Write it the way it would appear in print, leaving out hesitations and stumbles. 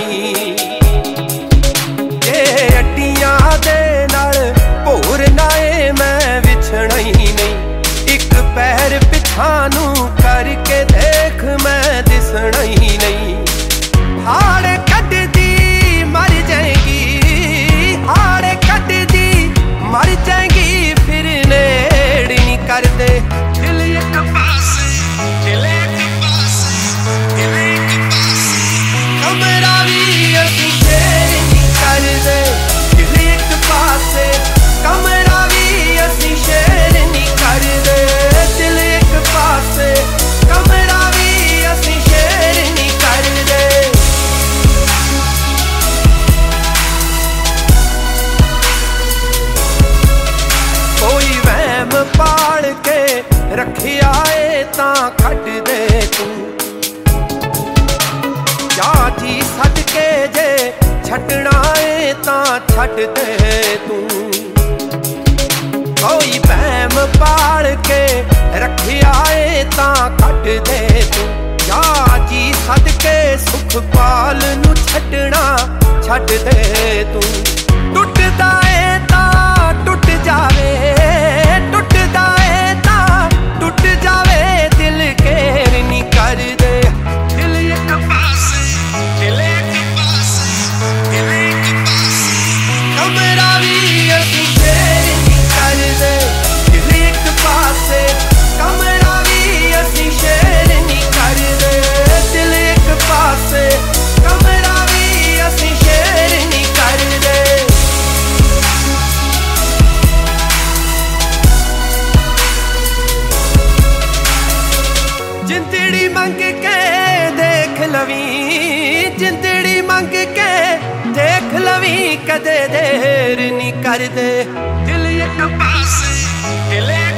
नहीं। जे अड्डियां दे नाल भोर नाए मैं विछना ही नहीं। एक पैर पिछा नू करके देख मैं दिसना ही नहीं। हाड़ कटदी मर जाएगी, हाड़ कटदी मर जाएगी, फिर नेड़ नहीं करदे। दिल एक पासे, दिल एक पासे, दिल एक पासे, कमरा भी असीं शेर नहीं करदे। दिल एक पासे, कमरा भी असीं शेर नहीं करदे। दिल एक पासे, कमरा भी असीं शेर नहीं करदे। कोई वहम पाल के रखिया है तां खट दे तू। जा जी सद के जे छड्डना है तां छड्ड दे तू। कोई वहम पाल के रखिया है तां खट दे तू। जा जी सद के सुख पाल नू छड्डना छड्ड दे तू। टुटदा है तां टुट जावे, टुटदा है तां टुट जावे, दिल केर नहीं करदे। दिल एक पासे, दिल एक पासे, दिल एक पासे, कमरा भी असीं शेर नहीं करदे। दिल एक पासे, कमरा भी असीं शेर नहीं करदे। दिल एक पासे, कमरा भी असीं शेर नहीं करदे। जिंदड़ी मंग के देख लवी, जिंदड़ी मंग के देख लवी, कदे देर नहीं करदे। दिल एक पासे, दिल एक